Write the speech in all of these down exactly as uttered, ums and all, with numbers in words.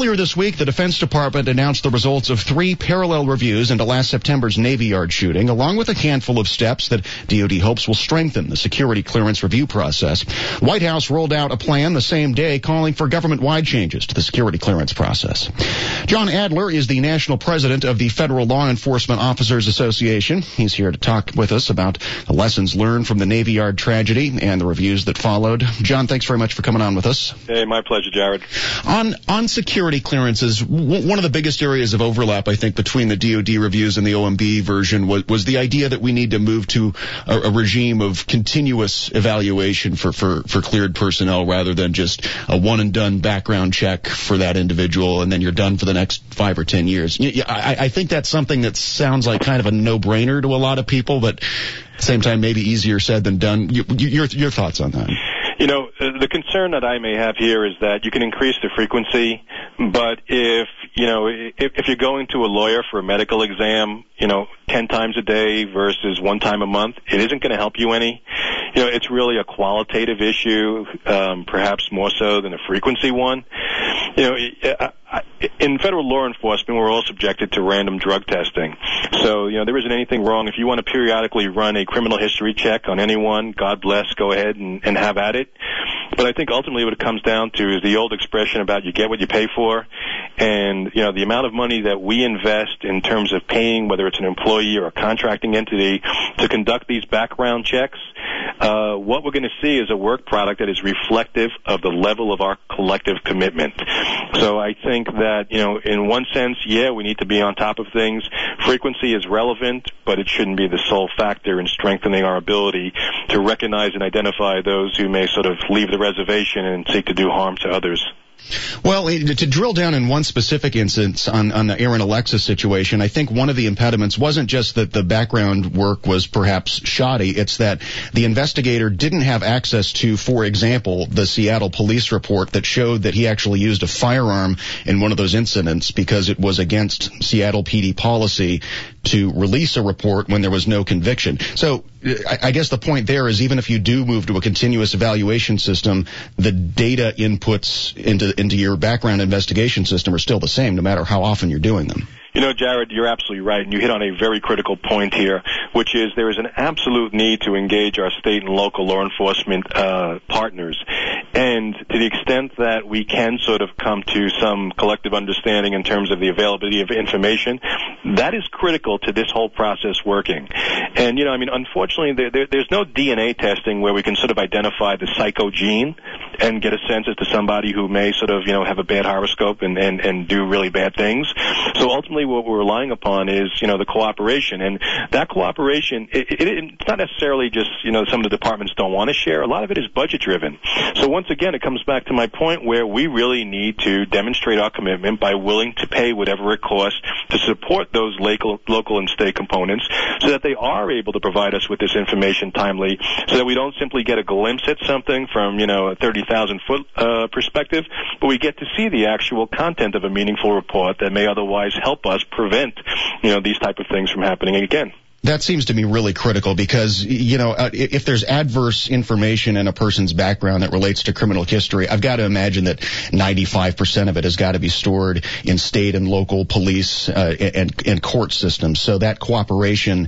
Earlier this week, the Defense Department announced the results of three parallel reviews into last September's Navy Yard shooting, along with a handful of steps that D O D hopes will strengthen the security clearance review process. White House rolled out a plan the same day calling for government-wide changes to the security clearance process. John Adler is the national president of the Federal Law Enforcement Officers Association. He's here to talk with us about the lessons learned from the Navy Yard tragedy and the reviews that followed. John, thanks very much for coming on with us. Hey, my pleasure, Jared. On on security clearances, w- one of the biggest areas of overlap, I think, between the D O D reviews and the O M B version was, was the idea that we need to move to a, a regime of continuous evaluation for, for, for cleared personnel rather than just a one-and-done background check for that individual and then you're done for the next five or ten years. I, I think that's something that sounds like kind of a no-brainer to a lot of people, but at the same time, maybe easier said than done. Your, your, your thoughts on that? You know, the concern that I may have here is that you can increase the frequency, but if, you know, if, if you're going to a lawyer for a medical exam, you know, ten times a day versus one time a month, it isn't going to help you any. You know, it's really a qualitative issue, um, perhaps more so than a frequency one. You know, in federal law enforcement, we're all subjected to random drug testing. So, you know, there isn't anything wrong. If you want to periodically run a criminal history check on anyone, God bless, go ahead and, and have at it. But I think ultimately what it comes down to is the old expression about you get what you pay for. And, you know, the amount of money that we invest in terms of paying, whether it's an employee or a contracting entity, to conduct these background checks, uh, what we're going to see is a work product that is reflective of the level of our collective commitment. So I think that, you know, in one sense, yeah, we need to be on top of things. Frequency is relevant, but it shouldn't be the sole factor in strengthening our ability to recognize and identify those who may sort of leave the reservation and seek to do harm to others. Well, to drill down in one specific instance on, on the Aaron Alexis situation, I think one of the impediments wasn't just that the background work was perhaps shoddy. It's that the investigator didn't have access to, for example, the Seattle police report that showed that he actually used a firearm in one of those incidents because it was against Seattle P D policy to release a report when there was no conviction. So I guess the point there is even if you do move to a continuous evaluation system, the data inputs into into your background investigation system are still the same no matter how often you're doing them. You know, Jared, you're absolutely right, and you hit on a very critical point here, which is there is an absolute need to engage our state and local law enforcement uh, partners. And to the extent that we can sort of come to some collective understanding in terms of the availability of information, that is critical to this whole process working. And, you know, I mean, unfortunately, there, there, there's no D N A testing where we can sort of identify the psychogene and get a sense as to somebody who may sort of, you know, have a bad horoscope and, and, and do really bad things. So ultimately what we're relying upon is, you know, the cooperation. And that cooperation, it, it, it's not necessarily just, you know, some of the departments don't want to share. A lot of it is budget-driven. So once again, it comes back to my point where we really need to demonstrate our commitment by willing to pay whatever it costs to support those local, local and state components so that they are able to provide us with this information timely so that we don't simply get a glimpse at something from, you know, a thirty thousand foot uh, perspective, but we get to see the actual content of a meaningful report that may otherwise help us prevent, you know, these type of things from happening again. That seems to me really critical because, you know, uh, if there's adverse information in a person's background that relates to criminal history, I've got to imagine that ninety-five percent of it has got to be stored in state and local police uh, and, and court systems. So that cooperation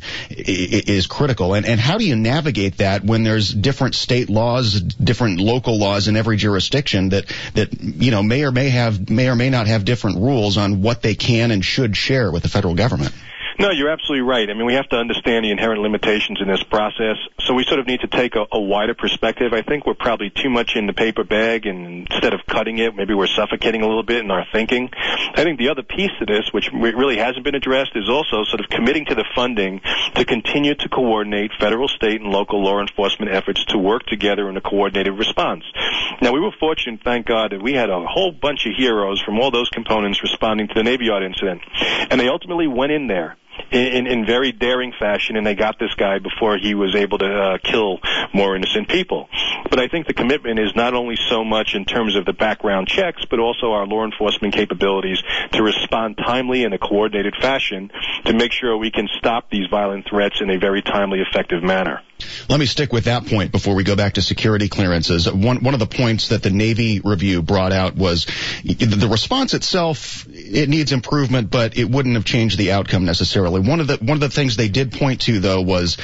is critical. And, and how do you navigate that when there's different state laws, different local laws in every jurisdiction that, that, you know, may or may have, may or may not have different rules on what they can and should share with the federal government? No, you're absolutely right. I mean, we have to understand the inherent limitations in this process, so we sort of need to take a, a wider perspective. I think we're probably too much in the paper bag, and instead of cutting it, maybe we're suffocating a little bit in our thinking. I think the other piece to this, which really hasn't been addressed, is also sort of committing to the funding to continue to coordinate federal, state, and local law enforcement efforts to work together in a coordinated response. Now, we were fortunate, thank God, that we had a whole bunch of heroes from all those components responding to the Navy Yard incident, and they ultimately went in there. in, in very daring fashion, and they got this guy before he was able to uh, kill more innocent people. But I think the commitment is not only so much in terms of the background checks, but also our law enforcement capabilities to respond timely in a coordinated fashion to make sure we can stop these violent threats in a very timely, effective manner. Let me stick with that point before we go back to security clearances. One one of the points that the Navy review brought out was the response itself, it needs improvement, but it wouldn't have changed the outcome necessarily. One of the one of the things they did point to, though, was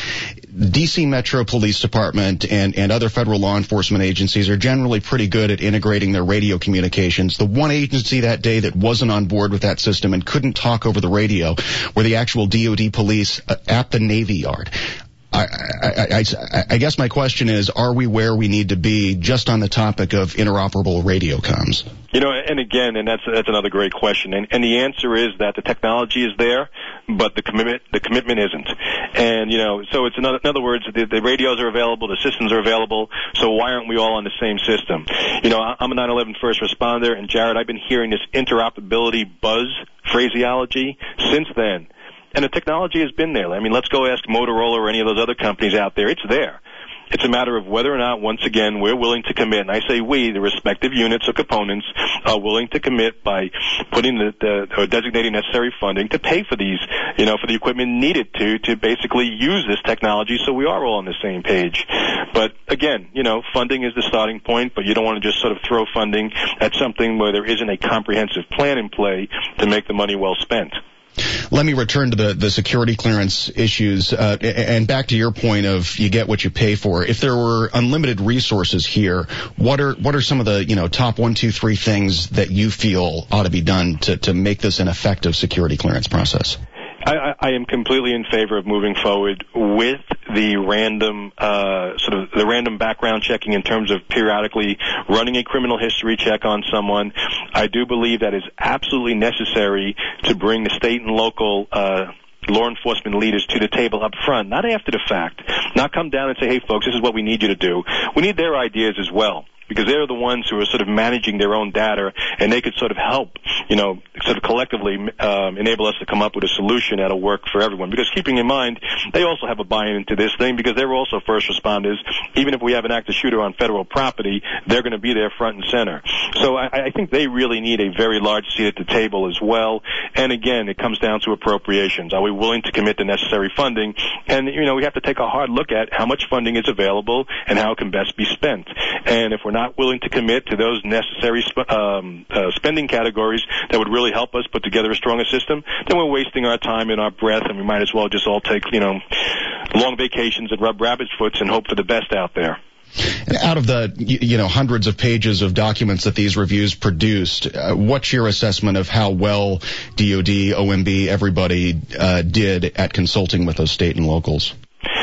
D C Metro Police Department and, and other federal law enforcement agencies are generally pretty good at integrating their radio communications. The one agency that day that wasn't on board with that system and couldn't talk over the radio were the actual D O D police at the Navy Yard. I, I, I, I guess my question is, are we where we need to be just on the topic of interoperable radio comms? You know, and again, and that's that's another great question, and, and the answer is that the technology is there, but the commitment the commitment isn't. And you know, so it's another, in other words, the, the radios are available, the systems are available, so why aren't we all on the same system? You know, I'm a nine eleven first responder, and Jared, I've been hearing this interoperability buzz phraseology since then. And the technology has been there. I mean, let's go ask Motorola or any of those other companies out there. It's there. It's a matter of whether or not, once again, we're willing to commit. And I say we, the respective units or components, are willing to commit by putting the, the or designating necessary funding to pay for these, you know, for the equipment needed to to basically use this technology, so we are all on the same page. But again, you know, funding is the starting point, but you don't want to just sort of throw funding at something where there isn't a comprehensive plan in play to make the money well spent. Let me return to the, the security clearance issues, uh, and back to your point of you get what you pay for. If there were unlimited resources here, what are what are some of the, you know, top one, two, three things that you feel ought to be done to, to make this an effective security clearance process? I, I am completely in favor of moving forward with the random, uh, sort of the random background checking in terms of periodically running a criminal history check on someone. I do believe that is absolutely necessary to bring the state and local, uh, law enforcement leaders to the table up front, not after the fact. Not come down and say, hey folks, this is what we need you to do. We need their ideas as well, because they're the ones who are sort of managing their own data, and they could sort of help, you know, sort of collectively um, enable us to come up with a solution that'll work for everyone. Because keeping in mind, they also have a buy-in into this thing, because they're also first responders. Even if we have an active shooter on federal property, they're going to be there front and center. So I, I think they really need a very large seat at the table as well. And again, it comes down to appropriations. Are we willing to commit the necessary funding? And, you know, we have to take a hard look at how much funding is available and how it can best be spent. And if we're not not willing to commit to those necessary sp- um, uh, spending categories that would really help us put together a stronger system, then we're wasting our time and our breath, and we might as well just all take, you know, long vacations and rub rabbit's foots and hope for the best out there. Out of the, you know, hundreds of pages of documents that these reviews produced, uh, what's your assessment of how well D O D, O M B, everybody uh, did at consulting with those state and locals?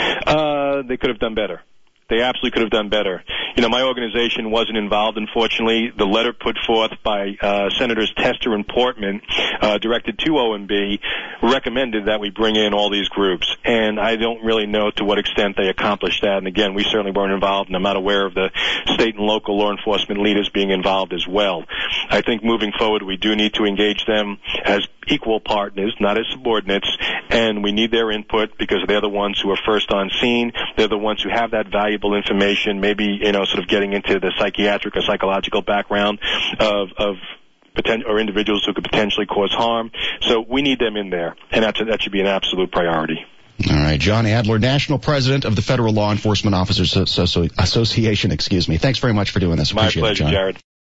Uh, they could have done better. They absolutely could have done better. You know, my organization wasn't involved, unfortunately. The letter put forth by uh, Senators Tester and Portman, uh, directed to O M B, recommended that we bring in all these groups. And I don't really know to what extent they accomplished that. And again, we certainly weren't involved, and I'm not aware of the state and local law enforcement leaders being involved as well. I think moving forward, we do need to engage them as equal partners, not as subordinates, and we need their input because they're the ones who are first on scene. They're the ones who have that valuable information, maybe, you know, sort of getting into the psychiatric or psychological background of, of poten- or individuals who could potentially cause harm. So we need them in there, and that's a, that should be an absolute priority. All right, John Adler, National President of the Federal Law Enforcement Officers Association, excuse me. Thanks very much for doing this. My Appreciate pleasure, it, John. Jared.